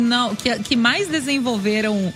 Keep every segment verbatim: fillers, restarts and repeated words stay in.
não, que, que mais desenvolveram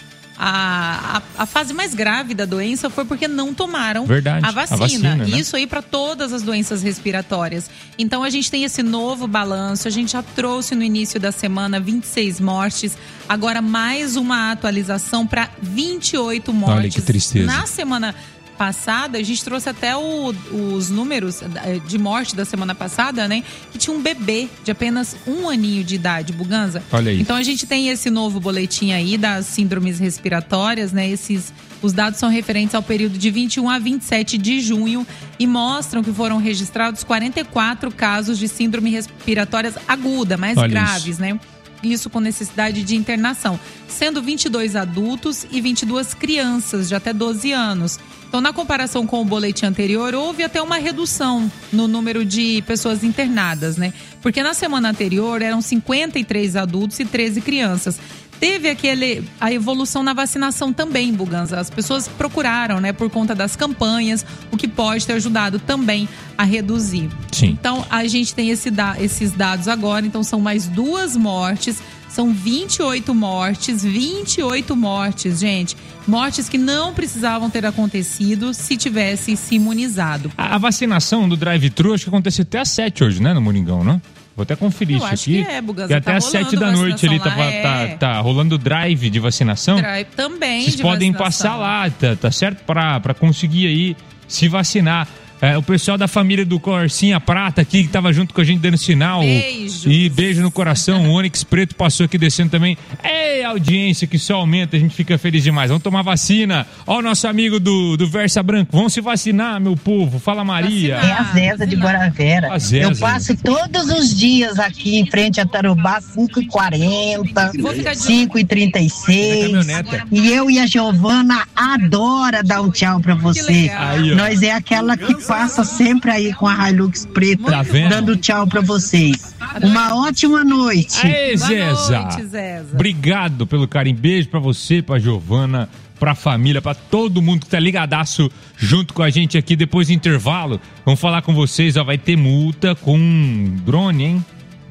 a, a, a fase mais grave da doença foi porque não tomaram Verdade, a vacina. A vacina, né? Isso aí para todas as doenças respiratórias. Então a gente tem esse novo balanço. A gente já trouxe no início da semana vinte e seis mortes. Agora mais uma atualização para vinte e oito mortes. Olha que tristeza. Na semana passada, a gente trouxe até o, os números de morte da semana passada, né? Que tinha um bebê de apenas um aninho de idade, Buganza. Olha aí. Então a gente tem esse novo boletim aí das síndromes respiratórias, né? Esses, os dados são referentes ao período de vinte e um a vinte e sete de junho e mostram que foram registrados quarenta e quatro casos de síndrome respiratórias aguda, mais Olha graves, isso. né? Isso com necessidade de internação, sendo vinte e dois adultos e vinte e duas crianças de até doze anos. Então, na comparação com o boletim anterior, houve até uma redução no número de pessoas internadas, né? Porque na semana anterior eram cinquenta e três adultos e treze crianças. Teve aquele, a evolução na vacinação também, Buganza. As pessoas procuraram, né, por conta das campanhas, o que pode ter ajudado também a reduzir. Sim. Então, a gente tem esse, esses dados agora. Então, são mais duas mortes. São vinte e oito mortes, vinte e oito mortes, gente. Mortes que não precisavam ter acontecido se tivesse se imunizado. A, a vacinação do drive-thru, acho que acontece até às sete hoje, né, no Moringão, não? Vou até conferir Eu isso acho aqui. que é, Buganza, E até tá às sete da rolando noite ali tá, vacinação lá, tá, é. tá rolando drive de vacinação. Drive também Vocês de podem vacinação. passar lá, tá, tá certo? Pra, pra conseguir aí se vacinar. É, o pessoal da família do Corsinha Prata aqui, que tava junto com a gente dando sinal. Beijos. E beijo no coração. O Onyx Preto passou aqui descendo também. Ei, audiência que só aumenta, a gente fica feliz demais. Vamos tomar vacina. Ó o nosso amigo do, do Versa Branco. Vamos se vacinar, meu povo. Fala, Maria. É a Zeza de Guaravera. A Zeza. Eu passo todos os dias aqui em frente a Tarubá, cinco e quarenta, cinco e trinta e seis. E eu e a Giovana adora dar um tchau pra você. Aí, ó. Nós é aquela que passa sempre aí com a Hilux preta, Tá vendo? dando tchau pra vocês. Uma ótima noite. Aê, Boa Zeza. noite, Zeza. Obrigado pelo carinho. Beijo pra você, pra Giovana, pra família, pra todo mundo que tá ligadaço junto com a gente aqui depois do intervalo. Vamos falar com vocês, ó, vai ter multa com drone, hein?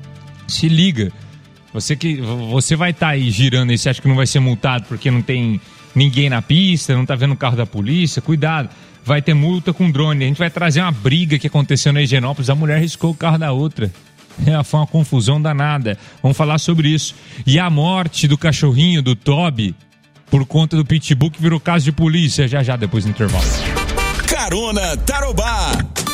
Se liga. Você que você vai estar tá aí girando aí, você acha que não vai ser multado porque não tem ninguém na pista, não tá vendo o carro da polícia? Cuidado. Vai ter multa com drone. A gente vai trazer uma briga que aconteceu na Higienópolis. A mulher riscou o carro da outra. É, foi uma confusão danada. Vamos falar sobre isso. E a morte do cachorrinho, do Toby, por conta do pitbull que virou caso de polícia. Já já, depois do intervalo. Carona Tarobá.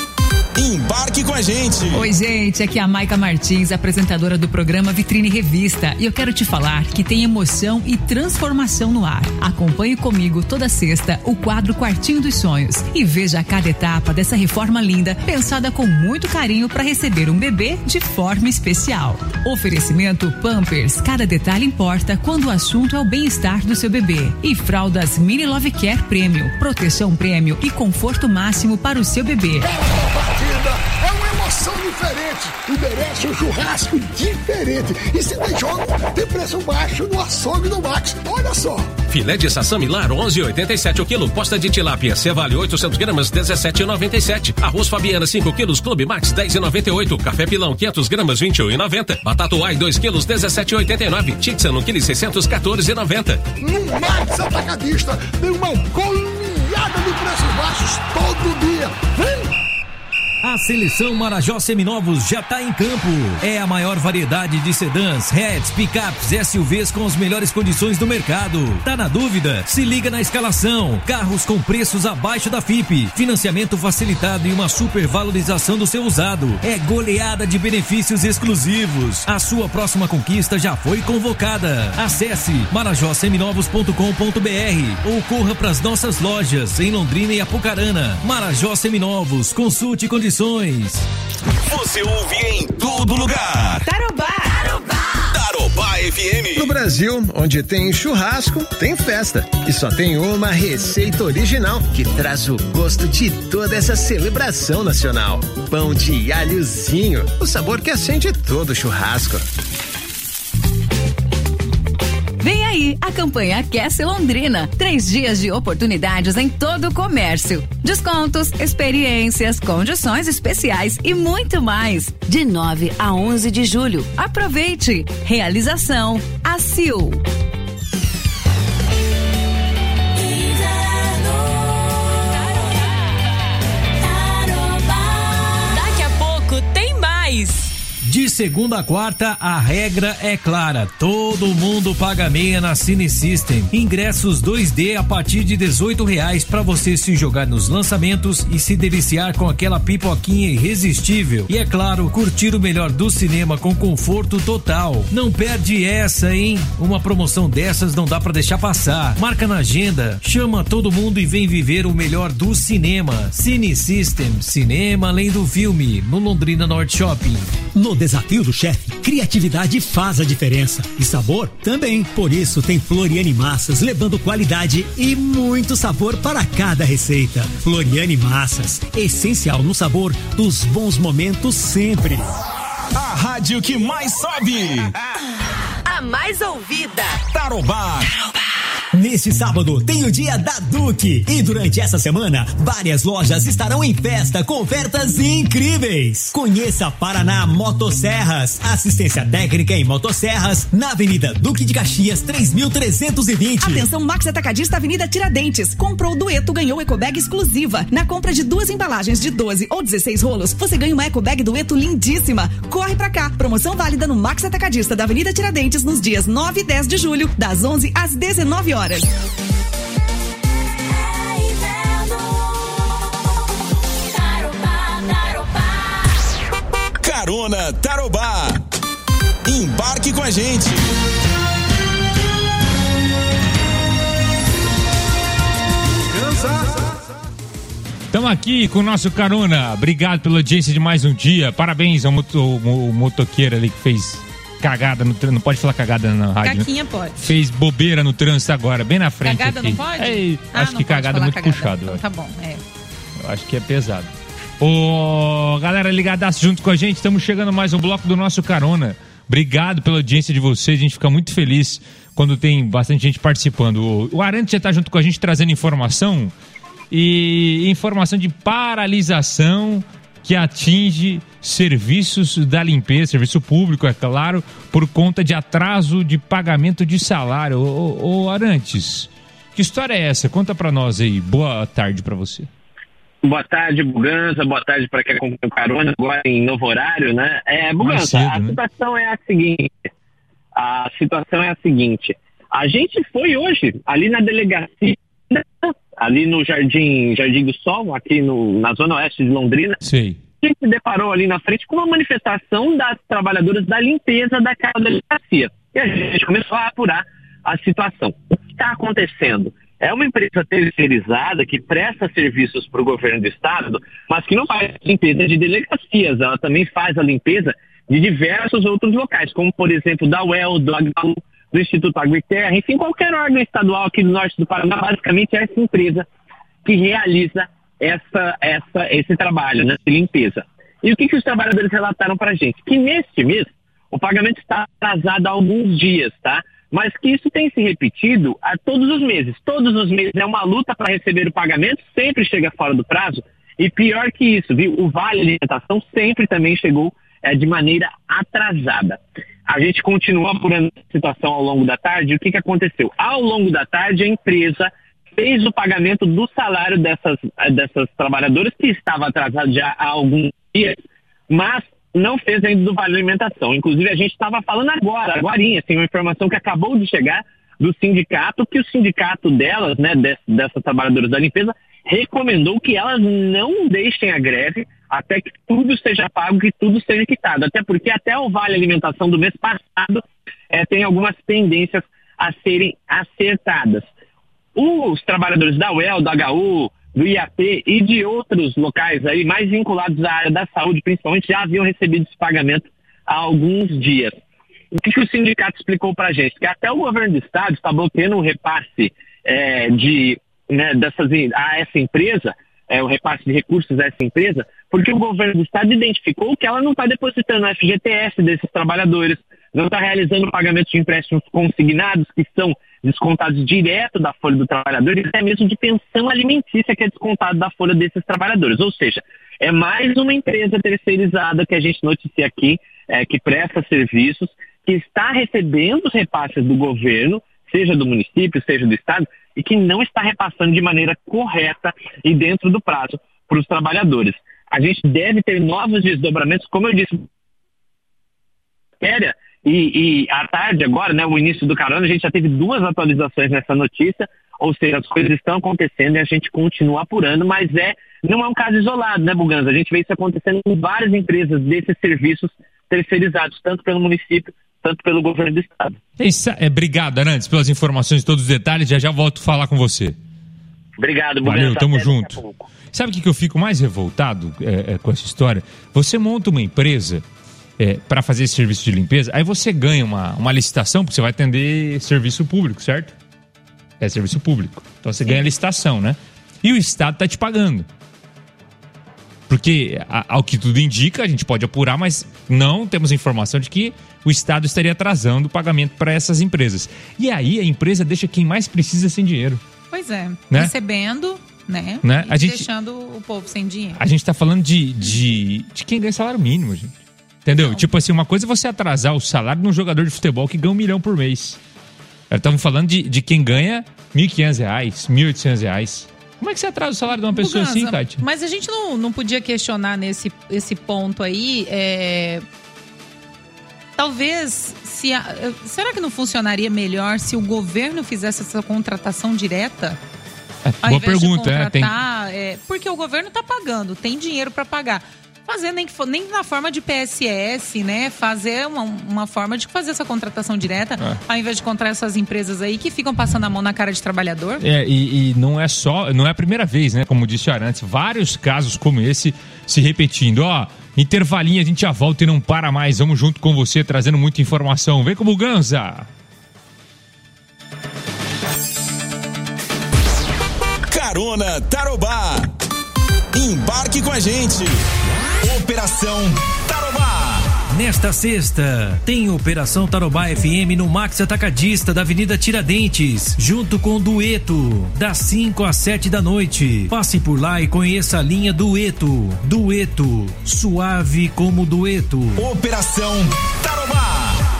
Embarque com a gente. Oi, gente, aqui é a Maica Martins, apresentadora do programa Vitrine Revista, e eu quero te falar que tem emoção e transformação no ar. Acompanhe comigo toda sexta o quadro Quartinho dos Sonhos e veja cada etapa dessa reforma linda, pensada com muito carinho para receber um bebê de forma especial. Oferecimento Pampers, cada detalhe importa quando o assunto é o bem-estar do seu bebê. E fraldas Mini Love Care Premium, proteção prêmio e conforto máximo para o seu bebê. É uma emoção diferente e merece um churrasco diferente. E se tem jogo, tem preço baixo no açougue do Max. Olha só. Filé de sassamilar onze e oitenta e sete o quilo. Posta de tilápia Cevale oitocentos gramas dezessete e noventa e sete. Arroz Fabiana cinco quilos Clube Max dez e noventa e oito. Café Pilão quinhentos gramas vinte e um e noventa. Batata Uai dois quilos dezessete e oitenta e nove. Tixan um quilo seiscentos quatorze e noventa. No Max Atacadista tem uma goleada de preços baixos todo dia. Vem! A seleção Marajó Seminovos já está em campo. É a maior variedade de sedãs, hatches, picapes, S U Vs com as melhores condições do mercado. Tá na dúvida? Se liga na escalação. Carros com preços abaixo da F I P, financiamento facilitado e uma super valorização do seu usado. É goleada de benefícios exclusivos. A sua próxima conquista já foi convocada. Acesse marajó seminovos ponto com ponto b r ou corra para as nossas lojas em Londrina e Apucarana. Marajó Seminovos, consulte condições. Você ouve em todo lugar. Tarobá. Tarobá. Tarobá F M. No Brasil, onde tem churrasco, tem festa. E só tem uma receita original que traz o gosto de toda essa celebração nacional. Pão de alhozinho, o sabor que acende todo churrasco. Vem aí a campanha Aquece Londrina. Três dias de oportunidades em todo o comércio. Descontos, experiências, condições especiais e muito mais. De nove a onze de julho. Aproveite. Realização A C I U. Daqui a pouco tem mais. De segunda a quarta, a regra é clara. Todo mundo paga meia na Cine System. Ingressos dois D a partir de dezoito reais para você se jogar nos lançamentos e se deliciar com aquela pipoquinha irresistível. E é claro, curtir o melhor do cinema com conforto total. Não perde essa, hein? Uma promoção dessas não dá para deixar passar. Marca na agenda, chama todo mundo e vem viver o melhor do cinema. Cine System, cinema além do filme, no Londrina Norte Shopping. No desafio do chefe, criatividade faz a diferença e sabor também. Por isso tem Floriane Massas levando qualidade e muito sabor para cada receita. Floriane Massas, essencial no sabor dos bons momentos sempre. A rádio que mais sobe. A mais ouvida. Tarobá. Neste sábado tem o dia da Duque e durante essa semana várias lojas estarão em festa com ofertas incríveis. Conheça Paraná Motosserras, assistência técnica em motosserras na Avenida Duque de Caxias três mil trezentos e vinte. Atenção Max Atacadista Avenida Tiradentes. Comprou o dueto, ganhou ecobag exclusiva. Na compra de duas embalagens de doze ou dezesseis rolos, você ganha uma ecobag dueto lindíssima. Corre pra cá. Promoção válida no Max Atacadista da Avenida Tiradentes nos dias nove e dez de julho, das onze às dezenove horas. Carona Tarobá. Embarque com a gente. Estamos aqui com o nosso Carona. Obrigado pela audiência de mais um dia. Parabéns ao, moto, ao motoqueiro ali que fez cagada no trânsito. Não pode falar cagada na rádio. Caquinha, né? pode. Fez bobeira no trânsito agora, bem na frente. Cagada aqui. não pode? É, ah, acho não que cagada é muito cagada. puxado. Então, tá bom, é. Eu acho que é pesado. Ô, galera ligadaço junto com a gente, estamos chegando a mais um bloco do nosso Carona. Obrigado pela audiência de vocês, a gente fica muito feliz quando tem bastante gente participando. O Arantes já está junto com a gente trazendo informação e informação de paralisação que atinge serviços da limpeza, serviço público, é claro, por conta de atraso de pagamento de salário. Ô, ô, ô Arantes, que história é essa? Conta pra nós aí. Boa tarde pra você. Boa tarde, Buganza. Boa tarde para quem acompanha o Carona agora em novo horário, né? É, Buganza, cedo, a né? situação é a seguinte. A situação é a seguinte. A gente foi hoje ali na delegacia, ali no Jardim, Jardim do Sol, aqui no, na zona oeste de Londrina. Sim. A gente se deparou ali na frente com uma manifestação das trabalhadoras da limpeza daquela delegacia. E a gente começou a apurar a situação. O que está acontecendo? É uma empresa terceirizada que presta serviços para o governo do estado, mas que não faz limpeza de delegacias. Ela também faz a limpeza de diversos outros locais, como, por exemplo, da U E L, do H U, do Instituto Água e Terra, enfim, qualquer órgão estadual aqui do norte do Paraná. Basicamente é essa empresa que realiza essa, essa, esse trabalho, né, de limpeza. E o que, que os trabalhadores relataram para a gente? Que neste mês o pagamento está atrasado há alguns dias, tá? Mas que isso tem se repetido a todos os meses. Todos os meses é uma luta para receber o pagamento, sempre chega fora do prazo. E pior que isso, viu? O Vale Alimentação sempre também chegou é, de maneira atrasada. A gente continuou apurando a situação ao longo da tarde. O que, que aconteceu? Ao longo da tarde, a empresa fez o pagamento do salário dessas, dessas trabalhadoras, que estava atrasado já há alguns dias, mas não fez ainda do Vale Alimentação. Inclusive, a gente estava falando agora, agorinha, assim, uma informação que acabou de chegar do sindicato, que o sindicato delas, né, dessas trabalhadoras da limpeza, recomendou que elas não deixem a greve até que tudo seja pago, que tudo seja quitado. Até porque até o Vale Alimentação do mês passado é, tem algumas pendências a serem acertadas. Os trabalhadores da U E L, do H U, do I A P e de outros locais aí mais vinculados à área da saúde, principalmente, já haviam recebido esse pagamento há alguns dias. O que, que o sindicato explicou para a gente? Que até o governo do estado está bloqueando o repasse é, de, né, dessas, a essa empresa, é, o repasse de recursos a essa empresa, porque o governo do estado identificou que ela não está depositando no F G T S desses trabalhadores, não está realizando o pagamento de empréstimos consignados, que são descontados direto da folha do trabalhador, e até mesmo de pensão alimentícia, que é descontado da folha desses trabalhadores. Ou seja, é mais uma empresa terceirizada que a gente noticia aqui, é, que presta serviços, que está recebendo os repasses do governo, seja do município, seja do estado, e que não está repassando de maneira correta e dentro do prazo para os trabalhadores. A gente deve ter novos desdobramentos, como eu disse, e, e à tarde agora, né, o início do carona, a gente já teve duas atualizações nessa notícia, ou seja, as coisas estão acontecendo e a gente continua apurando, mas é, não é um caso isolado, né, Buganza? A gente vê isso acontecendo em várias empresas desses serviços terceirizados, tanto pelo município, tanto pelo governo do estado. É, obrigado, Arantes, pelas informações e todos os detalhes. Já já volto a falar com você. Obrigado, Buganza. Valeu, tamo junto. Sabe o que, que eu fico mais revoltado é, é, com essa história? Você monta uma empresa é, para fazer esse serviço de limpeza, aí você ganha uma, uma licitação, porque você vai atender serviço público, certo? É serviço público. Então você Sim. ganha a licitação, né? E o Estado tá te pagando. Porque, ao que tudo indica, a gente pode apurar, mas não temos informação de que o Estado estaria atrasando o pagamento para essas empresas. E aí a empresa deixa quem mais precisa sem dinheiro. Pois é, né? Recebendo, né? né? E a gente, deixando o povo sem dinheiro. A gente tá falando de, de, de quem ganha salário mínimo, gente. Entendeu? Não. Tipo assim, uma coisa é você atrasar o salário de um jogador de futebol que ganha um milhão por mês. Estamos falando de, de quem ganha mil e quinhentos reais, mil e oitocentos reais. Como é que você atrasa o salário de uma pessoa Buganza, assim, Kátia? Mas a gente não, não podia questionar nesse esse ponto aí. É... Talvez, se a... será que não funcionaria melhor se o governo fizesse essa contratação direta? É, ao boa invés pergunta, de contratar, é, tem... é... Porque o governo está pagando, tem dinheiro para pagar. Fazer nem, que for, nem na forma de P S S, né? Fazer uma, uma forma de fazer essa contratação direta, é. ao invés de contratar essas empresas aí que ficam passando a mão na cara de trabalhador. É, e, e não é só, não é a primeira vez, né? Como disse Arantes, vários casos como esse se repetindo. Ó, intervalinho, a gente já volta e não para mais. Vamos junto com você, trazendo muita informação. Vem com o Buganza! Carona Tarobá. Embarque com a gente. Operação Tarobá. Nesta sexta, tem Operação Tarobá F M no Max Atacadista da Avenida Tiradentes, junto com o Dueto, das cinco às sete da noite. Passe por lá e conheça a linha Dueto. Dueto, suave como dueto. Operação Tarobá.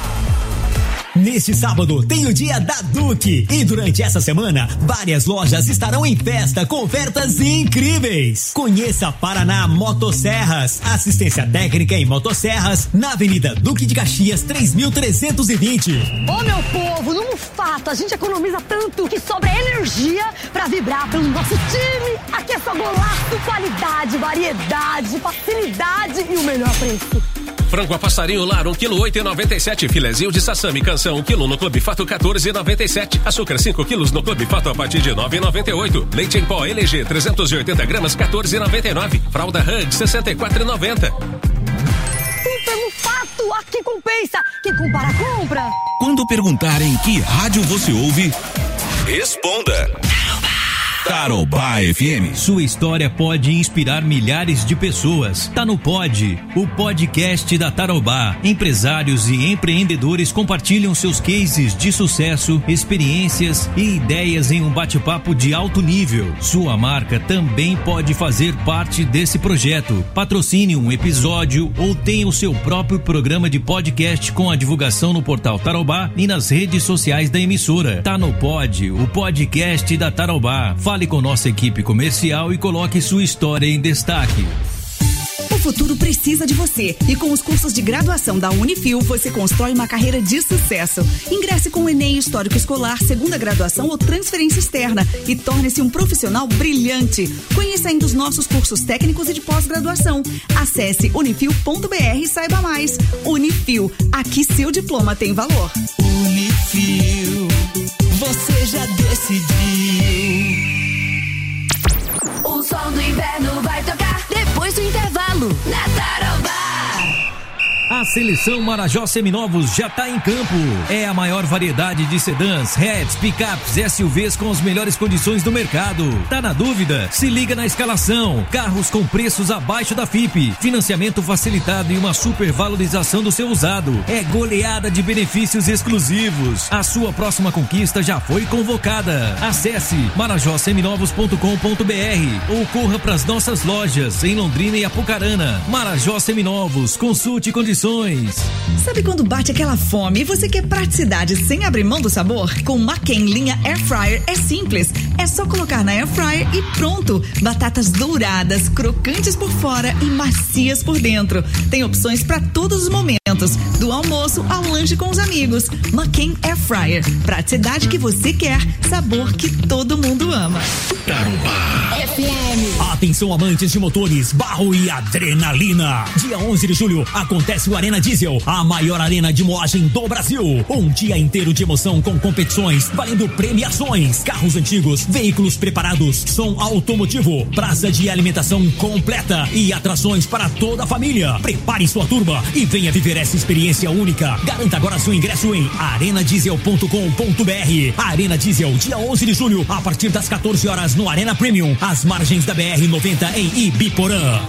Neste sábado tem o dia da Duque e durante essa semana várias lojas estarão em festa com ofertas incríveis. Conheça Paraná Motosserras, assistência técnica em motosserras na Avenida Duque de Caxias três mil trezentos e vinte. Ô meu povo, num fato, a gente economiza tanto que sobra energia pra vibrar pelo nosso time. Aqui é só golaço, qualidade, variedade, facilidade e o melhor preço. Frango a passarinho lar, um quilo oito e noventa e sete. Filezinho de sassami canção, um quilo no Clube Fato, quatorze e noventa e sete. Açúcar, cinco quilos no Clube Fato a partir de nove e noventa e oito. Leite em pó L G, trezentos e oitenta gramas, quatorze e noventa e nove. Fralda Hug, sessenta e quatro e noventa. Super no Fato, aqui compensa. Quem compara, compra. Quando perguntarem que rádio você ouve, responda. Tarobá F M. Sua história pode inspirar milhares de pessoas. Tá no Pod, o podcast da Tarobá. Empresários e empreendedores compartilham seus cases de sucesso, experiências e ideias em um bate-papo de alto nível. Sua marca também pode fazer parte desse projeto. Patrocine um episódio ou tenha o seu próprio programa de podcast com a divulgação no portal Tarobá e nas redes sociais da emissora. Tá no Pod, o podcast da Tarobá. Fale com nossa equipe comercial e coloque sua história em destaque. O futuro precisa de você e com os cursos de graduação da Unifil você constrói uma carreira de sucesso. Ingresse com o Enem Histórico Escolar, segunda graduação ou transferência externa e torne-se um profissional brilhante. Conheça ainda os nossos cursos técnicos e de pós-graduação. Acesse unifil ponto b r e saiba mais. Unifil, aqui seu diploma tem valor. Unifil, você já decidiu. O som do inverno vai tocar depois do intervalo na Tarobá. A seleção Marajó Seminovos já está em campo. É a maior variedade de sedãs, hatches, picapes, S U Vs com as melhores condições do mercado. Tá na dúvida? Se liga na escalação. Carros com preços abaixo da F I P, financiamento facilitado e uma super valorização do seu usado. É goleada de benefícios exclusivos. A sua próxima conquista já foi convocada. Acesse marajó seminovos ponto com ponto b r ou corra para as nossas lojas em Londrina e Apucarana. Marajó Seminovos, consulte condições. Sabe quando bate aquela fome e você quer praticidade sem abrir mão do sabor? Com McCain linha Air Fryer é simples. É só colocar na Air Fryer e pronto. Batatas douradas, crocantes por fora e macias por dentro. Tem opções para todos os momentos, do almoço ao lanche com os amigos. McCain Air Fryer. Praticidade que você quer, sabor que todo mundo ama. Tarobá F M. Atenção amantes de motores, barro e adrenalina. Dia onze de julho acontece o Arena Diesel, a maior arena de moagem do Brasil. Um dia inteiro de emoção com competições, valendo premiações, carros antigos, veículos preparados, som automotivo, praça de alimentação completa e atrações para toda a família. Prepare sua turma e venha viver essa experiência única. Garanta agora seu ingresso em arena diesel ponto com ponto b r. Arena Diesel, dia onze de julho, a partir das quatorze horas no Arena Premium, às margens da B R noventa em Ibiporã.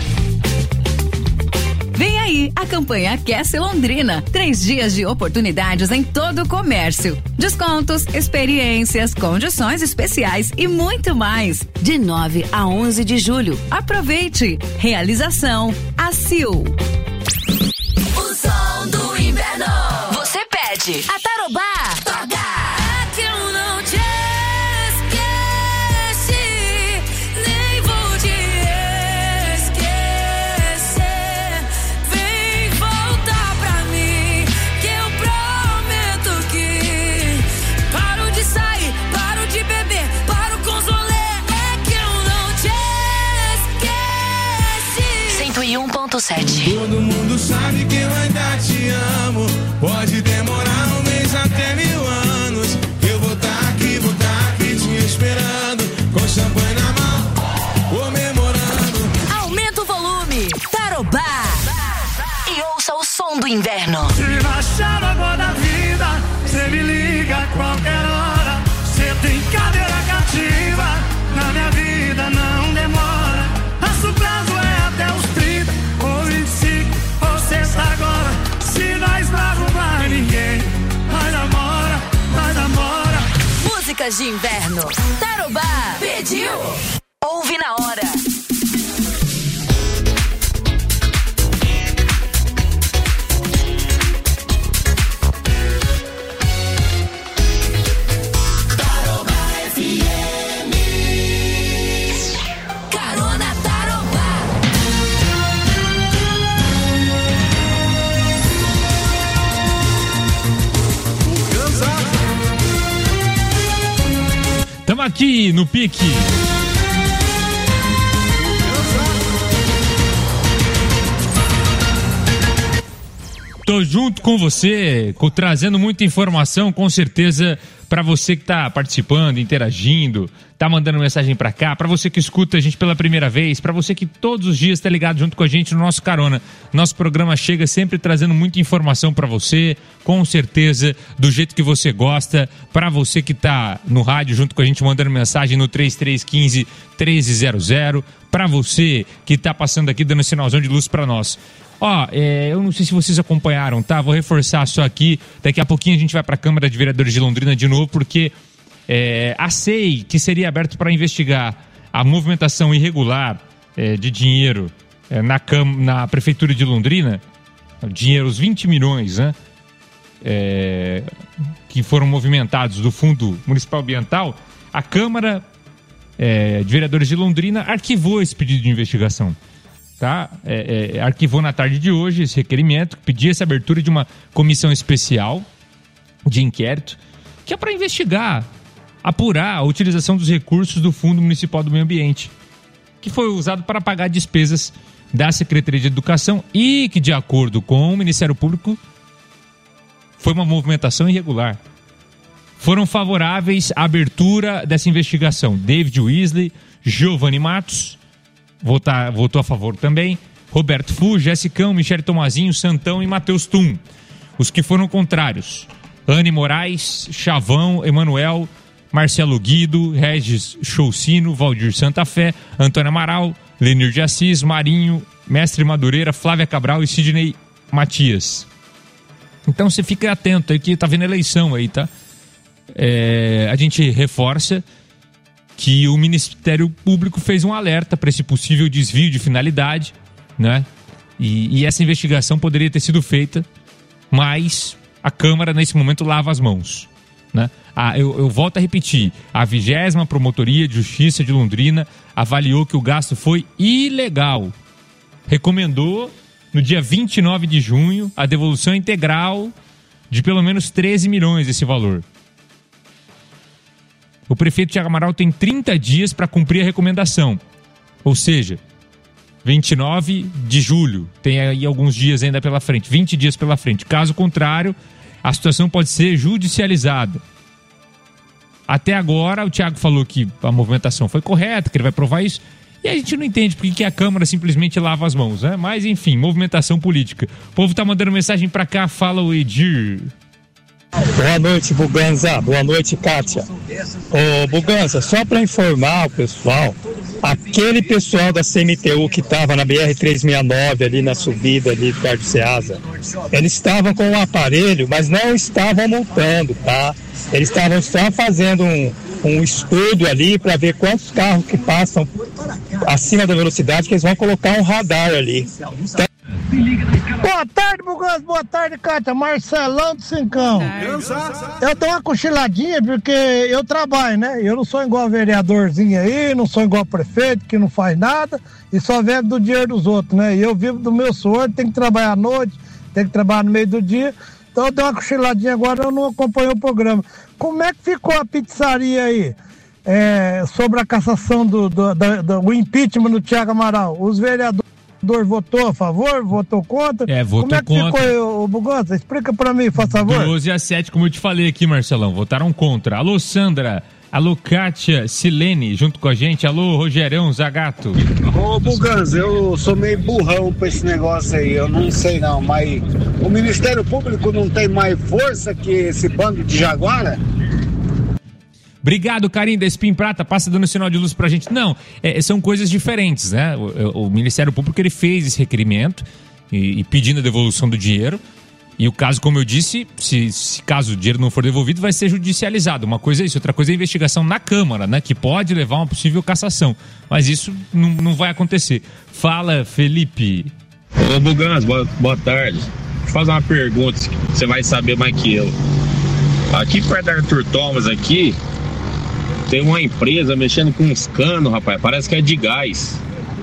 Vem aí a campanha Aquece Londrina. Três dias de oportunidades em todo o comércio. Descontos, experiências, condições especiais e muito mais. De nove a onze de julho. Aproveite. Realização A C I U. O som do inverno. Você pede. A Tarobá toca. É que eu não te esqueci, nem vou te esquecer. Vem voltar pra mim, que eu prometo que paro de sair, paro de beber, paro com os rolê. É que eu não te esqueci. cento e um ponto sete. Todo mundo sabe que eu ainda te amo. Pode demorar um mês até mil anos. Eu vou estar aqui, vou estar aqui te esperando, com champanhe na mão, comemorando. Aumenta o volume. Tarobá. E ouça o som do inverno. Se baixar a água da vida, cê me liga a qualquer hora. Cê tem cadeira cativa, na minha vida não demora. Nosso prazo é até os trinta, ou vinte e cinco, ou sexta agora. Se nós não arrumar ninguém, nós namora, nós namora. Músicas de inverno. Tarobá pediu. Ouve na hora. Carona Tarobá. Estamos aqui no pique. Tô junto com você, com, trazendo muita informação, com certeza, para você que tá participando, interagindo, tá mandando mensagem para cá, para você que escuta a gente pela primeira vez, para você que todos os dias tá ligado junto com a gente no nosso Carona. Nosso programa chega sempre trazendo muita informação para você, com certeza, do jeito que você gosta, para você que tá no rádio junto com a gente mandando mensagem no três três um cinco, um três zero zero, para você que tá passando aqui dando sinalzão de luz para nós. Ó, é, eu não sei se vocês acompanharam, tá? Vou reforçar só aqui. Daqui a pouquinho a gente vai para a Câmara de Vereadores de Londrina de novo, porque é, a C E I, que seria aberto para investigar a movimentação irregular é, de dinheiro é, na, Cam- na Prefeitura de Londrina, dinheiro, os vinte milhões, né? É, que foram movimentados do Fundo Municipal Ambiental, a Câmara é, de Vereadores de Londrina arquivou esse pedido de investigação. Tá? É, é, arquivou na tarde de hoje esse requerimento, que pedia essa abertura de uma comissão especial de inquérito, que é para investigar, apurar a utilização dos recursos do Fundo Municipal do Meio Ambiente, que foi usado para pagar despesas da Secretaria de Educação e que, de acordo com o Ministério Público, foi uma movimentação irregular. Foram favoráveis à abertura dessa investigação David Weasley, Giovanni Matos, Votar, votou a favor também. Roberto Fu, Jessicão, Michele Tomazinho, Santão e Matheus Tum. Os que foram contrários: Anne Moraes, Chavão, Emanuel, Marcelo Guido, Regis Choucino, Valdir Santa Fé, Antônio Amaral, Lenir de Assis, Marinho, Mestre Madureira, Flávia Cabral e Sidney Matias. Então você fica atento aí que tá vendo eleição aí, tá? É, a gente reforça que o Ministério Público fez um alerta para esse possível desvio de finalidade, né? E, e essa investigação poderia ter sido feita, mas a Câmara nesse momento lava as mãos, né? Ah, eu, eu volto a repetir, a vigésima Promotoria de Justiça de Londrina avaliou que o gasto foi ilegal. Recomendou, no dia vinte e nove de junho, a devolução integral de pelo menos treze milhões desse valor. O prefeito Thiago Amaral tem trinta dias para cumprir a recomendação. Ou seja, vinte e nove de julho, tem aí alguns dias ainda pela frente, vinte dias pela frente. Caso contrário, a situação pode ser judicializada. Até agora, o Thiago falou que a movimentação foi correta, que ele vai provar isso. E a gente não entende por que a Câmara simplesmente lava as mãos, né? Mas, enfim, movimentação política. O povo tá mandando mensagem pra cá, fala o Edir. Boa noite, Buganza. Boa noite, Kátia. Ô, Buganza, só para informar o pessoal, aquele pessoal da C M T U que estava na B R trezentos e sessenta e nove, ali na subida ali do Carlos Ceasa, eles estavam com o aparelho, mas não estavam multando, tá? Eles estavam só fazendo um, um estudo ali para ver quantos carros que passam acima da velocidade, que eles vão colocar um radar ali. Então, boa tarde, Bugança. Boa tarde, Cátia. Marcelão do Cincão. Eu dou uma cochiladinha porque eu trabalho, né? Eu não sou igual vereadorzinho aí, não sou igual prefeito que não faz nada e só vive do dinheiro dos outros, né? E eu vivo do meu suor, tenho que trabalhar à noite, tenho que trabalhar no meio do dia. Então eu dei uma cochiladinha agora, eu não acompanhei o programa. Como é que ficou a pizzaria aí? É, sobre a cassação do, do, do, do impeachment do Thiago Amaral. Os vereadores votou a favor, votou contra? É, votou Como é que contra. ficou, o Bugança? Explica pra mim, por favor. doze a sete, como eu te falei aqui, Marcelão, votaram contra. Alô, Sandra. Alô, Kátia, Silene, junto com a gente. Alô, Rogerão, Zagato. Ô, Buganza, eu sou meio burrão pra esse negócio aí, eu não sei não, mas o Ministério Público não tem mais força que esse bando de Jaguara? Obrigado, Carim da Espim Prata, passa dando sinal de luz pra gente. Não, é, são coisas diferentes, né? O, o Ministério Público, ele fez esse requerimento e, e pedindo a devolução do dinheiro. E o caso, como eu disse, se, se caso o dinheiro não for devolvido, vai ser judicializado. Uma coisa é isso, outra coisa é a investigação na Câmara, né? Que pode levar a uma possível cassação. Mas isso não, não vai acontecer. Fala, Felipe. Ô, Buganza, boa, boa tarde. Deixa eu fazer uma pergunta, você vai saber mais que eu. Aqui perto da Arthur Thomas, aqui, tem uma empresa mexendo com uns canos, rapaz. Parece que é de gás.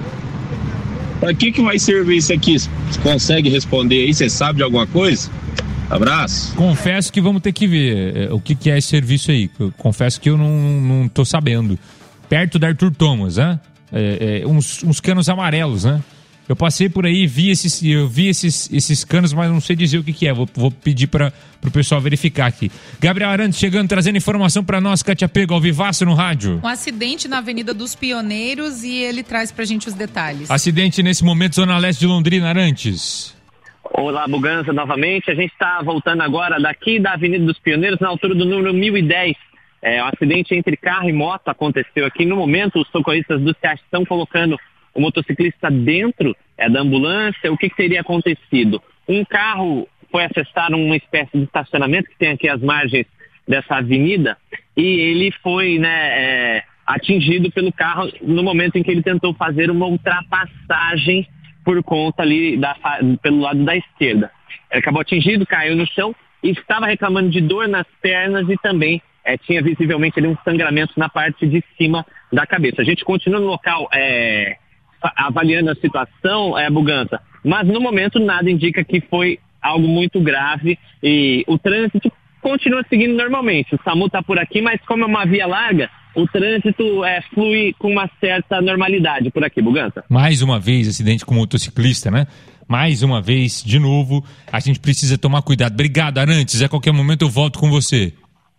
Pra que que vai servir isso aqui? Você consegue responder aí? Você sabe de alguma coisa? Abraço. Confesso que vamos ter que ver o que que é esse serviço aí. Eu confesso que eu não, não tô sabendo. Perto da Arthur Thomas, né? É, é, uns, uns canos amarelos, né? Eu passei por aí, vi esses, eu vi esses, esses canos, mas não sei dizer o que que é. Vou, vou pedir para o pessoal verificar aqui. Gabriel Arantes chegando, trazendo informação para nós, Cátia Pego, ao vivaço no rádio. Um acidente na Avenida dos Pioneiros e ele traz pra gente os detalhes. Acidente nesse momento, Zona Leste de Londrina, Arantes. Olá, Buganza, novamente. A gente está voltando agora daqui da Avenida dos Pioneiros, na altura do número mil e dez. É, um acidente entre carro e moto aconteceu aqui. No momento, os socorristas do SEAT estão colocando o motociclista dentro é, da ambulância. O que, que teria acontecido? Um carro foi acessar uma espécie de estacionamento que tem aqui às margens dessa avenida e ele foi né, é, atingido pelo carro no momento em que ele tentou fazer uma ultrapassagem por conta ali da, pelo lado da esquerda. Ele acabou atingido, caiu no chão e estava reclamando de dor nas pernas e também é, tinha visivelmente ali um sangramento na parte de cima da cabeça. A gente continua no local é, avaliando a situação, é, Buganza, mas no momento nada indica que foi algo muito grave e o trânsito continua seguindo normalmente. O SAMU está por aqui, mas como é uma via larga, o trânsito é, flui com uma certa normalidade por aqui, Buganza. Mais uma vez, acidente com motociclista, né? Mais uma vez, de novo, a gente precisa tomar cuidado. Obrigado, Arantes. A qualquer momento eu volto com você.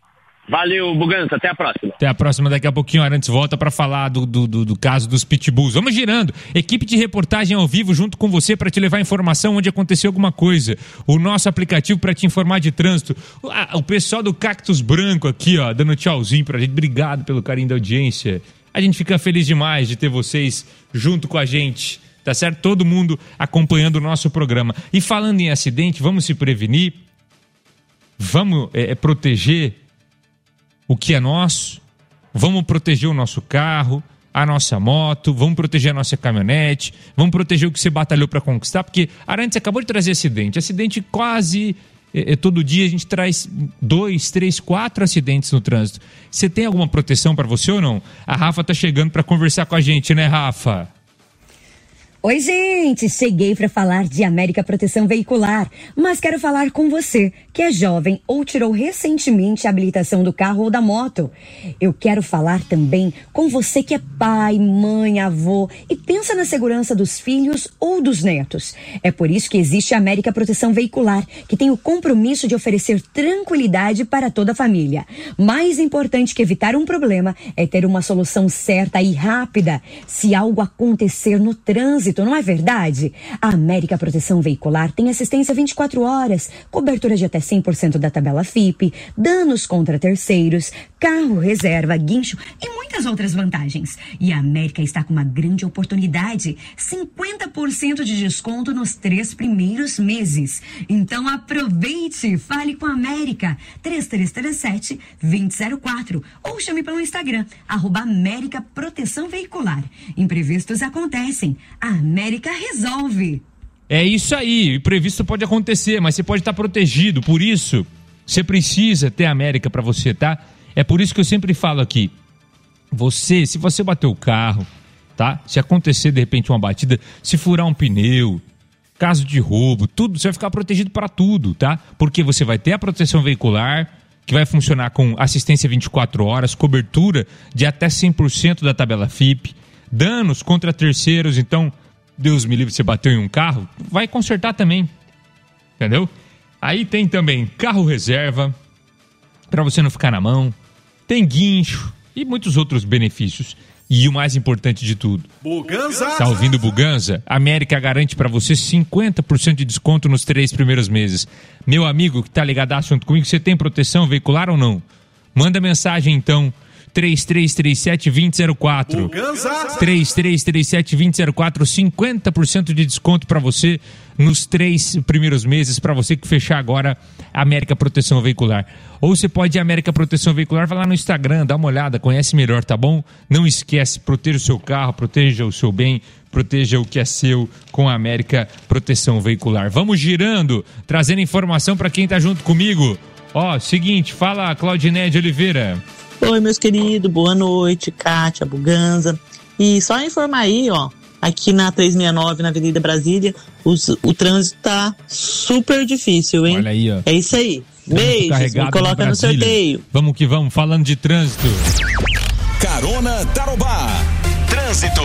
Valeu, Bugança, até a próxima. Até a próxima, daqui a pouquinho, Arantes volta para falar do, do, do, do caso dos pitbulls. Vamos girando. Equipe de reportagem ao vivo junto com você para te levar informação onde aconteceu alguma coisa. O nosso aplicativo para te informar de trânsito. O, o pessoal do Cactus Branco aqui, ó, dando tchauzinho pra gente. Obrigado pelo carinho da audiência. A gente fica feliz demais de ter vocês junto com a gente. Tá certo? Todo mundo acompanhando o nosso programa. E falando em acidente, vamos se prevenir? Vamos é, proteger o que é nosso, vamos proteger o nosso carro, a nossa moto, vamos proteger a nossa caminhonete, vamos proteger o que você batalhou para conquistar, porque Arantes acabou de trazer acidente, acidente quase, é, é, todo dia a gente traz dois, três, quatro acidentes no trânsito. Você tem alguma proteção para você ou não? A Rafa tá chegando para conversar com a gente, né, Rafa? Oi, gente! Cheguei para falar de América Proteção Veicular, mas quero falar com você, que é jovem ou tirou recentemente a habilitação do carro ou da moto. Eu quero falar também com você que é pai, mãe, avô e pensa na segurança dos filhos ou dos netos. É por isso que existe a América Proteção Veicular, que tem o compromisso de oferecer tranquilidade para toda a família. Mais importante que evitar um problema é ter uma solução certa e rápida se algo acontecer no trânsito. Não é verdade? A América Proteção Veicular tem assistência vinte e quatro horas, cobertura de até cem por cento da tabela F I P, danos contra terceiros, carro reserva, guincho e muitas outras vantagens. E a América está com uma grande oportunidade, cinquenta por cento de desconto nos três primeiros meses. Então aproveite, fale com a América, três três três sete, dois zero zero quatro ou chame pelo Instagram, arroba América Proteção Veicular. Imprevistos acontecem. A América resolve. É isso aí, imprevisto pode acontecer, mas você pode estar protegido, por isso você precisa ter a América para você, tá? É por isso que eu sempre falo aqui, você, se você bater o carro, tá? Se acontecer de repente uma batida, se furar um pneu, caso de roubo, tudo, você vai ficar protegido para tudo, tá? Porque você vai ter a proteção veicular, que vai funcionar com assistência vinte e quatro horas, cobertura de até cem por cento da tabela F I P, danos contra terceiros, então, Deus me livre, você bateu em um carro, vai consertar também, entendeu? Aí tem também carro reserva, para você não ficar na mão, tem guincho e muitos outros benefícios. E o mais importante de tudo, Buganza! Tá ouvindo Buganza? A América garante para você cinquenta por cento de desconto nos três primeiros meses. Meu amigo que tá ligadaço junto comigo, você tem proteção veicular ou não? Manda mensagem então, três três três sete, dois zero zero quatro. Buganza! três três três sete, dois zero zero quatro, cinquenta por cento de desconto para você nos três primeiros meses, para você que fechar agora a América Proteção Veicular. Ou você pode ir à América Proteção Veicular, vai lá no Instagram, dá uma olhada, conhece melhor, tá bom? Não esquece, proteja o seu carro, proteja o seu bem, proteja o que é seu com a América Proteção Veicular. Vamos girando, trazendo informação para quem tá junto comigo. Ó, seguinte, fala Claudinete de Oliveira. Oi, meus queridos, boa noite, Kátia, Buganza. E só informar aí, ó, aqui na trezentos e sessenta e nove, na Avenida Brasília, os, o trânsito tá super difícil, hein? Olha aí, ó. É isso aí. Beijos, me coloca no sorteio. Vamos que vamos, falando de trânsito. Carona Tarobá. Trânsito.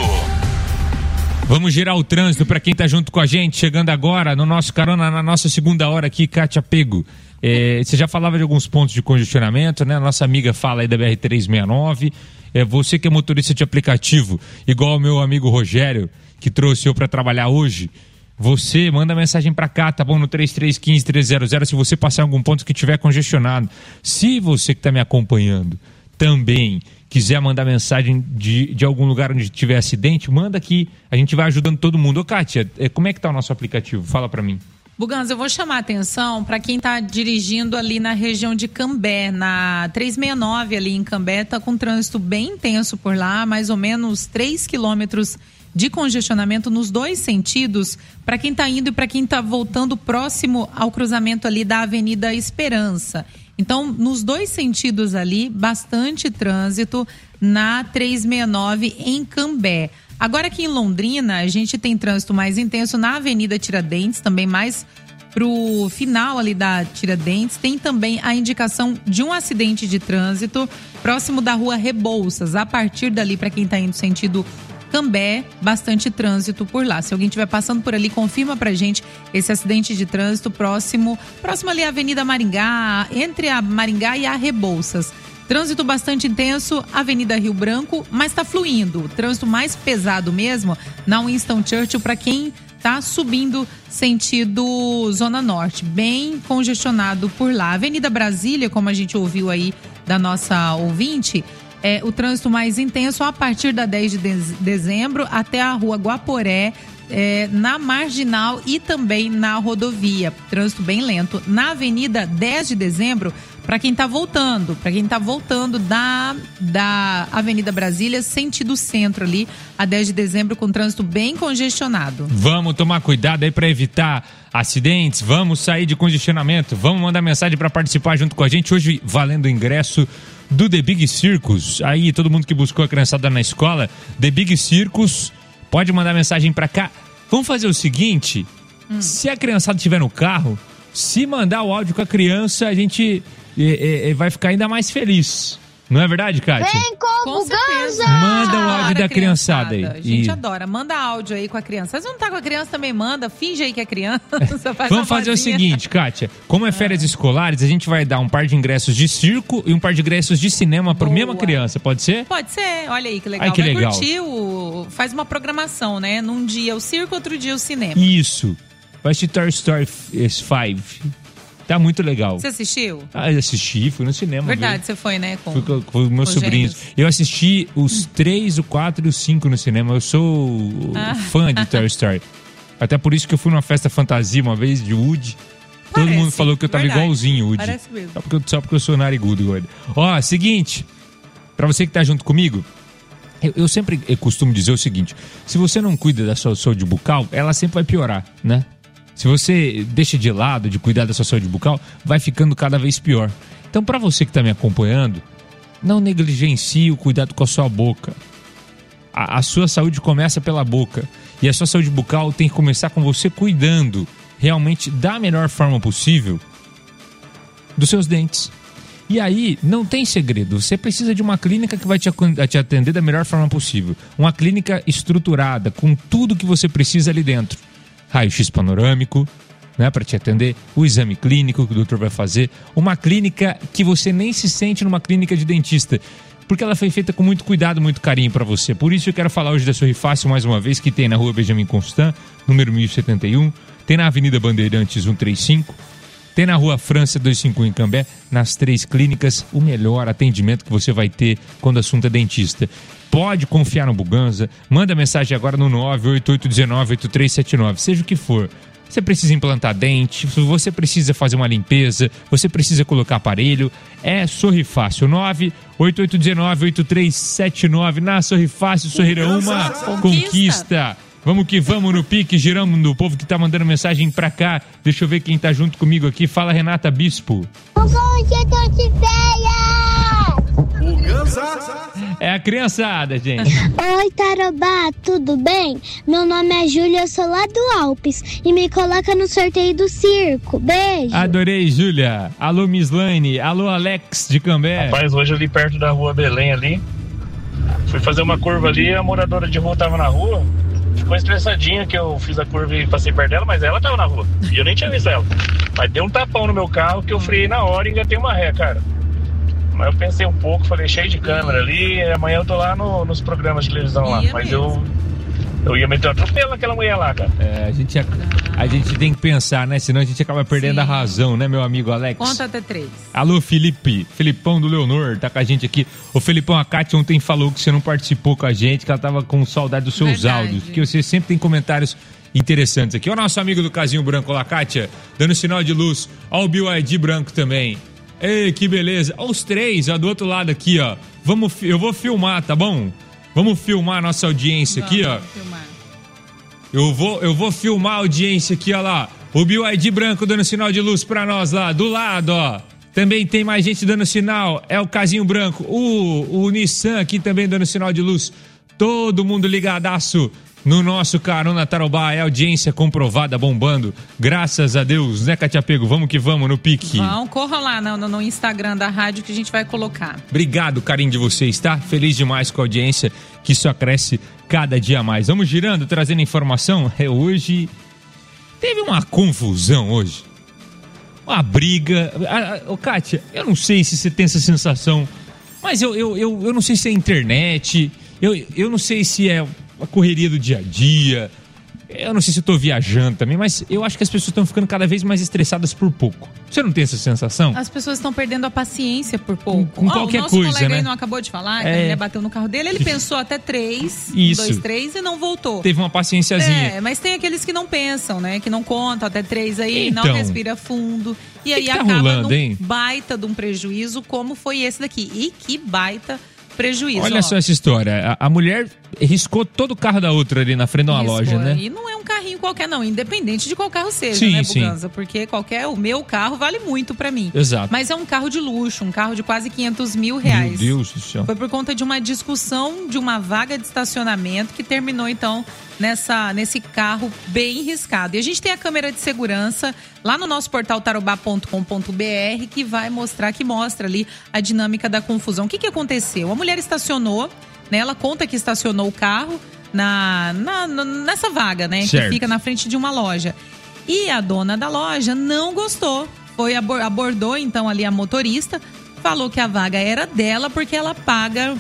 Vamos girar o trânsito para quem tá junto com a gente, chegando agora no nosso carona, na nossa segunda hora aqui, Kátia Pego. É, você já falava de alguns pontos de congestionamento, né? Nossa amiga fala aí da B R trezentos e sessenta e nove. É, você que é motorista de aplicativo, igual o meu amigo Rogério, que trouxe eu para trabalhar hoje, você manda mensagem para cá, tá bom? No três três um cinco, três zero zero, se você passar em algum ponto que tiver congestionado. Se você que está me acompanhando também quiser mandar mensagem de, de algum lugar onde tiver acidente, manda aqui, a gente vai ajudando todo mundo. Ô, Kátia, como é que tá o nosso aplicativo? Fala para mim. Buganza, eu vou chamar a atenção para quem está dirigindo ali na região de Cambé, na trezentos e sessenta e nove ali em Cambé, está com um trânsito bem intenso por lá, mais ou menos três quilômetros de congestionamento nos dois sentidos, para quem está indo e para quem está voltando próximo ao cruzamento ali da Avenida Esperança. Então, nos dois sentidos ali, bastante trânsito na trezentos e sessenta e nove em Cambé. Agora aqui em Londrina, a gente tem trânsito mais intenso na Avenida Tiradentes, também mais pro final ali da Tiradentes. Tem também a indicação de um acidente de trânsito próximo da rua Rebouças. A partir dali, para quem está indo sentido Cambé, bastante trânsito por lá. Se alguém estiver passando por ali, confirma pra gente esse acidente de trânsito próximo, próximo ali à Avenida Maringá, entre a Maringá e a Rebouças. Trânsito bastante intenso, Avenida Rio Branco, mas tá fluindo. Trânsito mais pesado mesmo na Winston Churchill para quem tá subindo sentido Zona Norte, bem congestionado por lá. Avenida Brasília, como a gente ouviu aí da nossa ouvinte, é o trânsito mais intenso a partir da dez de dezembro até a Rua Guaporé, é, na Marginal e também na rodovia. Trânsito bem lento. Na Avenida dez de dezembro, para quem tá voltando, para quem tá voltando da, da Avenida Brasília, sentido centro ali, a dez de dezembro, com trânsito bem congestionado. Vamos tomar cuidado aí para evitar acidentes, vamos sair de congestionamento, vamos mandar mensagem para participar junto com a gente. Hoje, valendo o ingresso do The Big Circus. Aí, todo mundo que buscou a criançada na escola, The Big Circus, pode mandar mensagem para cá. Vamos fazer o seguinte, hum. se a criançada estiver no carro, se mandar o áudio com a criança, a gente é, é, vai ficar ainda mais feliz. Não é verdade, Kátia? Vem com, com Buganza! Manda o áudio da criançada aí. A gente e... adora. Manda áudio aí com a criança. Se não tá com a criança, também manda. Finge aí que é criança. Faz Vamos fazer o seguinte, Kátia. Como é férias ah. escolares, a gente vai dar um par de ingressos de circo e um par de ingressos de cinema para a mesma criança. Pode ser? Pode ser. Olha aí que legal. Ai, que vai legal. curtir o... Faz uma programação, né? Num dia o circo, outro dia o cinema. Isso. Vai assistir Toy Story cinco. Tá muito legal. Você assistiu? Ah, eu assisti, fui no cinema. Verdade, viu? Você foi, né? Com, fui com, com meus sobrinhos. Gêmeos. Eu assisti os três, o quatro e o cinco no cinema. Eu sou ah. fã de Toy Story. Até por isso que eu fui numa festa fantasia uma vez de Woody. Todo Parece, mundo falou que eu tava verdade. igualzinho Woody. Parece mesmo. Só porque, eu, só porque eu sou narigudo. Ó, seguinte. Pra você que tá junto comigo, eu, eu sempre eu costumo dizer o seguinte. Se você não cuida da sua saúde bucal, ela sempre vai piorar, né? Se você deixa de lado de cuidar da sua saúde bucal, vai ficando cada vez pior. Então, para você que está me acompanhando, não negligencie o cuidado com a sua boca. A, a sua saúde começa pela boca. E a sua saúde bucal tem que começar com você cuidando realmente da melhor forma possível dos seus dentes. E aí, não tem segredo. Você precisa de uma clínica que vai te atender da melhor forma possível. Uma clínica estruturada, com tudo que você precisa ali dentro. Raio-X panorâmico, né, para te atender, o exame clínico que o doutor vai fazer, uma clínica que você nem se sente numa clínica de dentista, porque ela foi feita com muito cuidado, muito carinho para você. Por isso eu quero falar hoje da Sorrifácil mais uma vez, que tem na Rua Benjamin Constant, número mil e setenta e um, tem na Avenida Bandeirantes cento e trinta e cinco, tem na Rua França duzentos e cinquenta e um em Cambé, nas três clínicas, o melhor atendimento que você vai ter quando o assunto é dentista. Pode confiar no Buganza, manda mensagem agora no nove oito oito um nove oito três sete nove, seja o que for. Você precisa implantar dente, você precisa fazer uma limpeza, você precisa colocar aparelho, é Sorrifácil, nove oito oito um nove oito três sete nove, na Sorrifácil, sorrirá uma conquista. conquista. Vamos que vamos no pique, giramos no povo que tá mandando mensagem pra cá. Deixa eu ver quem tá junto comigo aqui. Fala, Renata Bispo. É a criançada, gente. Oi, Tarobá, tudo bem? Meu nome é Júlia, eu sou lá do Alpes e me coloca no sorteio do circo. Beijo. Adorei, Júlia. Alô, Mislaine. Alô, Alex de Cambé. Rapaz, hoje ali perto da Rua Belém ali, fui fazer uma curva ali, a moradora de rua tava na rua. Ficou estressadinha que eu fiz a curva e passei perto dela, mas ela tava na rua. E eu nem tinha visto ela. Mas deu um tapão no meu carro que eu freiei na hora e engatei uma ré, cara. Mas eu pensei um pouco, falei, cheio de câmera ali, e amanhã eu tô lá no, nos programas de televisão lá. Mas eu, eu ia meter um atropelo naquela mulher lá, cara. É, a gente, a, a gente tem que pensar, né? Senão a gente acaba perdendo Sim. a razão, né, meu amigo Alex? Conta até três. Alô, Felipe. Felipão do Leonor, tá com a gente aqui. Ô, Felipão, a Kátia ontem falou que você não participou com a gente, que ela tava com saudade dos seus Verdade. áudios. Porque você sempre tem comentários interessantes aqui. Ó, o nosso amigo do Casinho Branco lá, Kátia, dando sinal de luz. Ó, o B Y D branco também. Ei, que beleza. Ó, os três, ó, do outro lado aqui, ó. Vamos, eu vou filmar, tá bom? Vamos filmar a nossa audiência Vamos aqui, ó. Filmar. Eu vou, eu vou filmar a audiência aqui, ó lá. O B Y D branco dando sinal de luz pra nós lá, do lado, ó. Também tem mais gente dando sinal. É o Casinho Branco. O, o Nissan aqui também dando sinal de luz. Todo mundo ligadaço no nosso Carona Tarobá. É audiência comprovada, bombando. Graças a Deus, né, Cátia Pego? Vamos que vamos no pique. Vão, corram lá no, no Instagram da rádio que a gente vai colocar. Obrigado, carinho de vocês, tá? Feliz demais com a audiência, que só cresce cada dia mais. Vamos girando, trazendo informação. É, hoje teve uma confusão hoje. Uma briga. Ô, Kátia, eu não sei se você tem essa sensação, mas eu, eu, eu, eu não sei se é internet, eu, eu não sei se é a correria do dia a dia, eu não sei se eu tô viajando também, mas eu acho que as pessoas estão ficando cada vez mais estressadas por pouco. Você não tem essa sensação? As pessoas estão perdendo a paciência por pouco. Com, com oh, qualquer coisa, né? O nosso colega aí não acabou de falar que é... a mulher bateu no carro dele, ele pensou até três, Isso. dois, três e não voltou. Teve uma paciênciazinha. É, mas tem aqueles que não pensam, né? Que não contam até três aí, então, não respira fundo. E aí tá acaba rolando, num hein? baita de um prejuízo, como foi esse daqui. E que baita prejuízo. Olha ó. só essa história. A, a mulher riscou todo o carro da outra ali na frente de uma Riscou. loja, né? E não é um carrinho qualquer, não. Independente de qual carro seja, Sim, né, sim. Buganza? Porque qualquer, o meu carro vale muito pra mim. Exato. Mas é um carro de luxo, um carro de quase quinhentos mil reais. Meu Deus do céu. Foi por conta de uma discussão de uma vaga de estacionamento que terminou, então, nessa, nesse carro bem riscado. E a gente tem a câmera de segurança lá no nosso portal tarobá ponto com ponto br que vai mostrar, que mostra ali a dinâmica da confusão. O que, que aconteceu? A mulher estacionou, né? Ela conta que estacionou o carro na, na, nessa vaga, né? Certo. Que fica na frente de uma loja. E a dona da loja não gostou. Foi abordou, então, ali a motorista, falou que a vaga era dela porque ela paga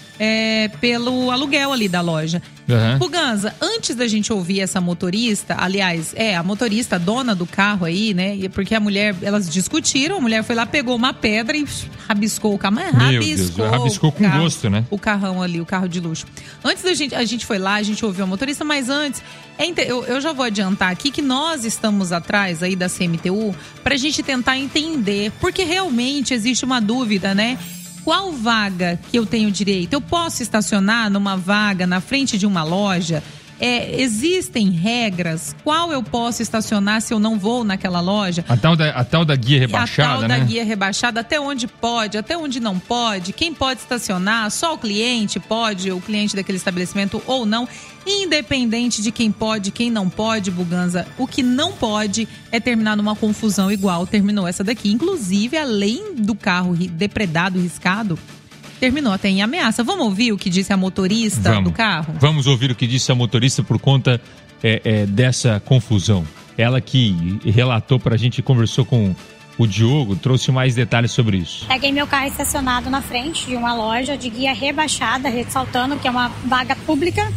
é, pelo aluguel ali da loja. Uhum. Buganza, antes da gente ouvir essa motorista, aliás, é, a motorista, a dona do carro aí, né? Porque a mulher, elas discutiram, a mulher foi lá, pegou uma pedra e rabiscou o carro. Mas Meu rabiscou. Deus, rabiscou com carro, gosto, né? O carrão ali, o carro de luxo. Antes da gente, a gente foi lá, a gente ouviu a motorista, mas antes, é, eu, eu já vou adiantar aqui que nós estamos atrás aí da C M T U pra gente tentar entender, porque realmente existe uma dúvida, né? Qual vaga que eu tenho direito? Eu posso estacionar numa vaga na frente de uma loja? É, existem regras? Qual eu posso estacionar se eu não vou naquela loja? A tal da, a tal da guia rebaixada, a tal né? da guia rebaixada, até onde pode, até onde não pode, quem pode estacionar, só o cliente pode, o cliente daquele estabelecimento ou não, independente de quem pode, quem não pode, Buganza, o que não pode é terminar numa confusão igual terminou essa daqui. Inclusive, além do carro depredado, riscado, terminou até em ameaça. Vamos ouvir o que disse a motorista Vamos. do carro? Vamos ouvir o que disse a motorista por conta é, é, dessa confusão. Ela que relatou pra gente, conversou com o Diogo, trouxe mais detalhes sobre isso. Peguei meu carro estacionado na frente de uma loja de guia rebaixada, ressaltando que é uma vaga pública.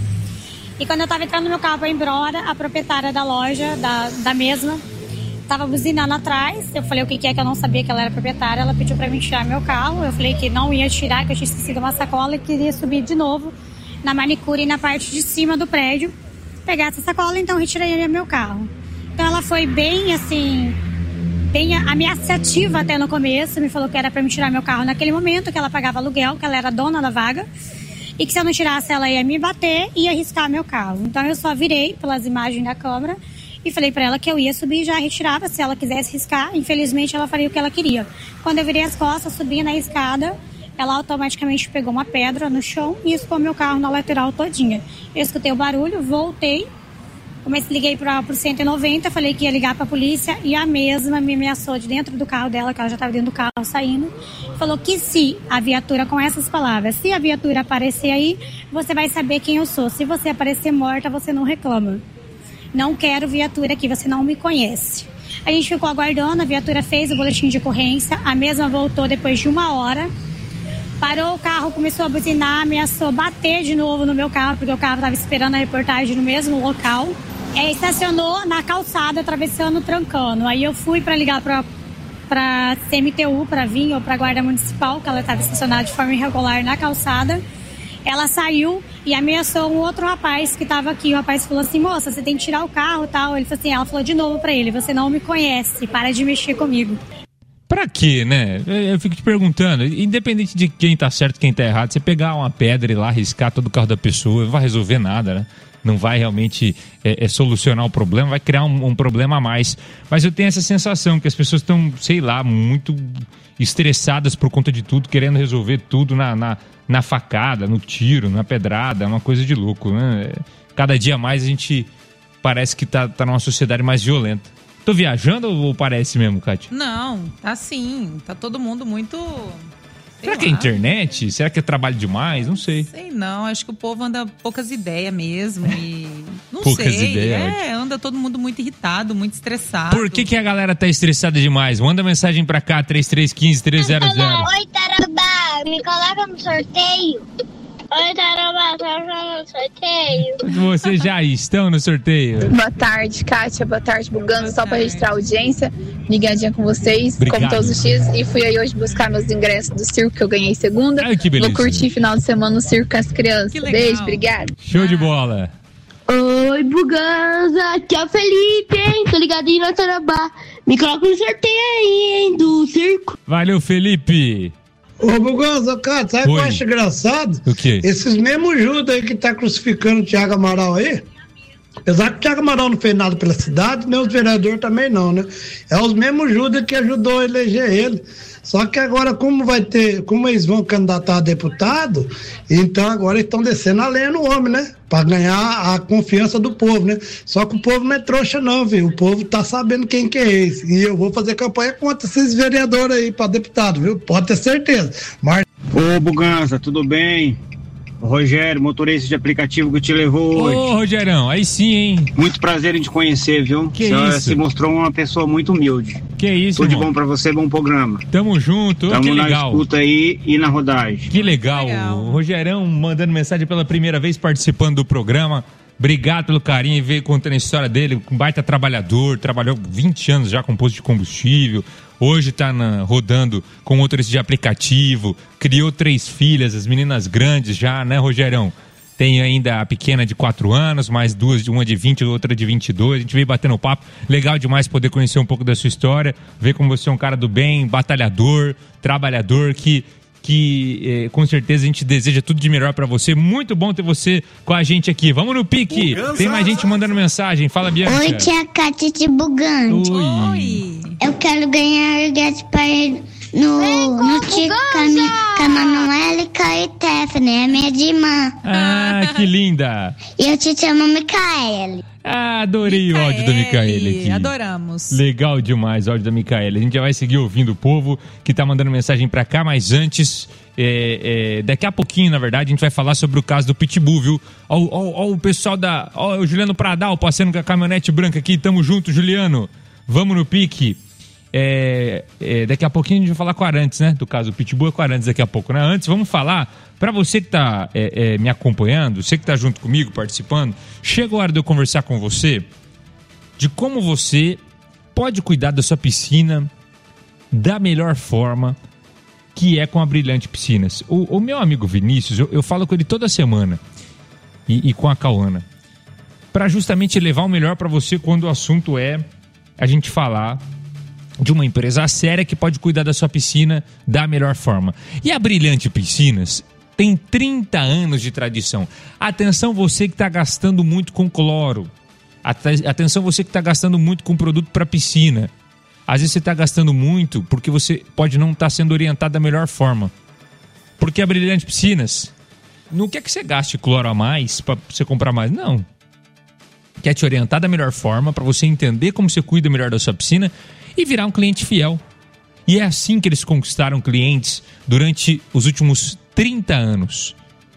E quando eu estava entrando no meu carro para ir embora, a proprietária da loja, da, da mesma, estava buzinando atrás. Eu falei o que, que é, que eu não sabia que ela era proprietária. Ela pediu para mim tirar meu carro. Eu falei que não ia tirar, que eu tinha esquecido uma sacola e queria subir de novo na manicure e na parte de cima do prédio, pegar essa sacola, então retiraria meu carro. Então ela foi bem assim, bem ameaçativa até no começo. Me falou que era para me tirar meu carro naquele momento, que ela pagava aluguel, que ela era dona da vaga. E que se eu não tirasse, ela ia me bater e ia arriscar meu carro. Então eu só virei pelas imagens da câmera e falei pra ela que eu ia subir e já retirava. Se ela quisesse riscar, infelizmente ela faria o que ela queria. Quando eu virei as costas, subi na escada, ela automaticamente pegou uma pedra no chão e riscou meu carro na lateral todinha. Eu escutei o barulho, voltei, comecei, liguei para o cento e noventa, falei que ia ligar para a polícia e a mesma me ameaçou de dentro do carro dela, que ela já estava dentro do carro saindo. Falou que se a viatura, com essas palavras, se a viatura aparecer aí, você vai saber quem eu sou. Se você aparecer morta, você não reclama. Não quero viatura aqui, você não me conhece. A gente ficou aguardando, a viatura fez o boletim de ocorrência, a mesma voltou depois de uma hora, parou o carro, começou a buzinar, ameaçou bater de novo no meu carro, porque o carro estava esperando a reportagem no mesmo local. É, estacionou na calçada, atravessando, trancando. Aí eu fui para ligar para para C M T U, para vir, ou para a Guarda Municipal, que ela estava estacionada de forma irregular na calçada. Ela saiu e ameaçou um outro rapaz que estava aqui. O rapaz falou assim, moça, você tem que tirar o carro e tal. Ele falou assim, ela falou de novo para ele, você não me conhece, para de mexer comigo. Pra quê, né? Eu fico te perguntando, independente de quem tá certo e quem tá errado, você pegar uma pedra e lá riscar todo o carro da pessoa, não vai resolver nada, né? não vai realmente é, é, solucionar o problema, vai criar um, um problema a mais. Mas eu tenho essa sensação que as pessoas estão, sei lá, muito estressadas por conta de tudo, querendo resolver tudo na, na, na facada, no tiro, na pedrada, é uma coisa de louco, né? Cada dia mais a gente parece que tá, tá numa sociedade mais violenta. Tô viajando ou parece mesmo, Kátia? Não, tá sim. Tá todo mundo muito... Será que é internet? Será que é trabalho demais? Não sei. Sei não, acho que o povo anda poucas ideias mesmo e... Não poucas sei, ideias. é, anda todo mundo muito irritado, muito estressado. Por que que a galera tá estressada demais? Manda mensagem pra cá, três três um cinco, três zero zero. Oi, Tarobá, me coloca no sorteio. Oi, Tarobá, coloca no sorteio. Vocês já estão no sorteio? Boa tarde, Kátia. Boa tarde, Bugando. Só para registrar a audiência. Ligadinha com vocês, Obrigado. como todos os dias. E fui aí hoje buscar meus ingressos do circo que eu ganhei segunda. Ai, que beleza. Vou curtir final de semana no circo com as crianças. Beijo, obrigado. Show de bola. Oi, Buganza, aqui é o Felipe, hein? Tô ligadinho na Tarobá. Me coloca no sorteio aí, hein? Do circo. Valeu, Felipe. Ô, Buganza, cara, sabe o que eu Oi. acho engraçado? O quê? Esses mesmos Judas aí que tá crucificando o Thiago Amaral aí, apesar que o Thiago Amaral não fez nada pela cidade, nem os vereadores também não, né? É os mesmos Judas que ajudou a eleger ele. Só que agora, como vai ter, como eles vão candidatar a deputado, então agora eles estão descendo a lenha no homem, né? Pra ganhar a confiança do povo, né? Só que o povo não é trouxa não, viu? O povo tá sabendo quem que é esse. E eu vou fazer campanha contra esses vereadores aí pra deputado, viu? Pode ter certeza. Mar... Ô, Buganza, tudo bem? Rogério, motorista de aplicativo que te levou hoje. Ô, Rogerão, aí sim, hein? Muito prazer em te conhecer, viu? Que Você isso? se mostrou uma pessoa muito humilde. Que isso, Tudo de irmão? bom pra você, bom programa. Tamo junto, Tamo que na legal. escuta aí e na rodagem. Que legal. O Rogerão mandando mensagem pela primeira vez participando do programa. Obrigado pelo carinho e ver contando a história dele. Um baita trabalhador, trabalhou vinte anos já com posto de combustível. Hoje tá na, rodando com motorista de aplicativo. Criou três filhas, as meninas grandes já, né, Rogerão? Tem ainda a pequena de quatro anos, mais duas, uma de vinte e outra de vinte e dois. A gente veio batendo papo. Legal demais poder conhecer um pouco da sua história. Ver como você é um cara do bem, batalhador, trabalhador, que... que eh, com certeza a gente deseja tudo de melhor pra você. Muito bom ter você com a gente aqui. Vamos no pique. Tem mais gente mandando mensagem. Fala, Bianca. Oi, tia Cátia de Bugante. Oi. Eu quero ganhar ingresso para ir no, no Tico com a Manuela e com a Stephanie, é minha de irmã. Ah, que linda. E eu te chamo Micaele. Ah, adorei o áudio da Micaele aqui. Adoramos. Legal demais o áudio da Micaele. A gente já vai seguir ouvindo o povo que tá mandando mensagem pra cá, mas antes, é, é, daqui a pouquinho, na verdade, a gente vai falar sobre o caso do Pitbull, viu? Ó, ó, ó o pessoal da... Ó, o Juliano Pradal passando com a caminhonete branca aqui. Tamo junto, Juliano. Vamos no pique. É, é, daqui a pouquinho a gente vai falar com a Arantes, né? Do caso do Pitbull é com a Arantes daqui a pouco, né? Antes, vamos falar, pra você que tá é, é, me acompanhando, você que tá junto comigo, participando, chega a hora de eu conversar com você de como você pode cuidar da sua piscina da melhor forma, que é com a Brilhante Piscinas. O, o meu amigo Vinícius, eu, eu falo com ele toda semana e, e com a Cauana, pra justamente levar o melhor pra você quando o assunto é a gente falar de uma empresa séria que pode cuidar da sua piscina da melhor forma. E a Brilhante Piscinas tem trinta anos de tradição. Atenção você que está gastando muito com cloro. Atenção você que está gastando muito com produto para piscina. Às vezes você está gastando muito porque você pode não estar tá sendo orientado da melhor forma. Porque a Brilhante Piscinas não quer que você gaste cloro a mais para você comprar mais. Não. Quer te orientar da melhor forma para você entender como você cuida melhor da sua piscina e virar um cliente fiel. E é assim que eles conquistaram clientes durante os últimos trinta anos.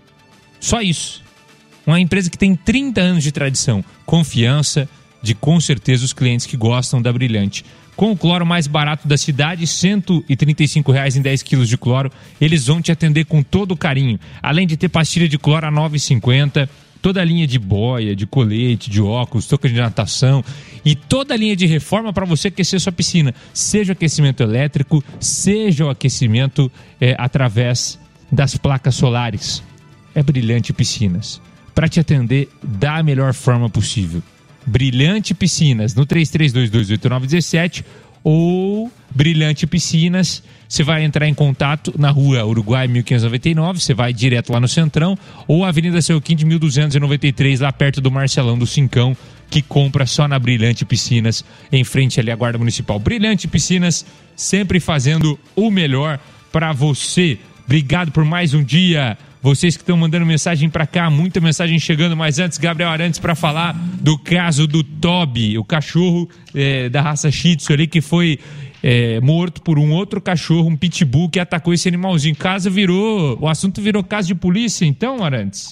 Só isso. Uma empresa que tem trinta anos de tradição. Confiança de, com certeza, os clientes que gostam da Brilhante. Com o cloro mais barato da cidade, cento e trinta e cinco reais em dez quilos de cloro, eles vão te atender com todo o carinho. Além de ter pastilha de cloro a nove reais e cinquenta centavos, toda a linha de boia, de colete, de óculos, touca de natação e toda a linha de reforma para você aquecer sua piscina. Seja o aquecimento elétrico, seja o aquecimento é, através das placas solares. É Brilhante Piscinas. Para te atender da melhor forma possível. Brilhante Piscinas, no três três dois dois oito nove um sete ou Brilhante Piscinas. Você vai entrar em contato na rua Uruguai mil quinhentos e noventa e nove, você vai direto lá no Centrão, ou Avenida Seu Quinte mil duzentos e noventa e três, lá perto do Marcelão do Cincão, que compra só na Brilhante Piscinas, em frente ali à Guarda Municipal. Brilhante Piscinas, sempre fazendo o melhor para você. Obrigado por mais um dia. Vocês que estão mandando mensagem para cá, muita mensagem chegando, mas antes, Gabriel Arantes para falar do caso do Toby, o cachorro é, da raça Shih Tzu ali, que foi é, morto por um outro cachorro, um pitbull, que atacou esse animalzinho. Caso virou, o assunto virou caso de polícia, então, Arantes?